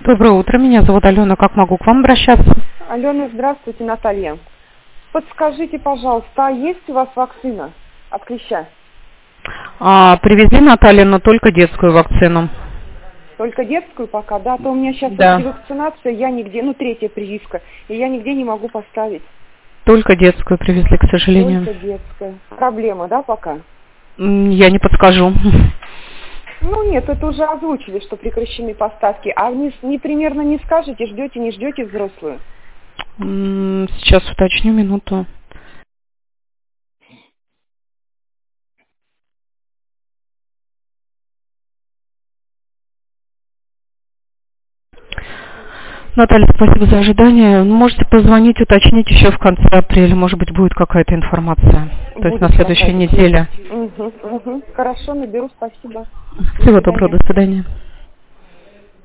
Доброе утро, меня зовут Алена, как могу к вам обращаться? Алена, здравствуйте, Наталья. Подскажите, пожалуйста, а есть у вас вакцина от клеща? Привезли, Наталья, но только детскую вакцину. Только детскую пока, да? А то у меня сейчас Да. ревакцинация, я нигде, третья прививка, и я нигде не могу поставить. Только детскую привезли, к сожалению. Только детская. Проблема, да, пока? Я не подскажу. Нет, это уже озвучили, что прекращены поставки. А примерно не скажете, ждете, не ждете взрослую? Сейчас уточню, минуту. Наталья, спасибо за ожидание. Можете позвонить, уточнить еще в конце апреля. Может быть, будет какая-то информация. То есть на следующей неделе. Хорошо, наберу, спасибо. Всего доброго, до свидания.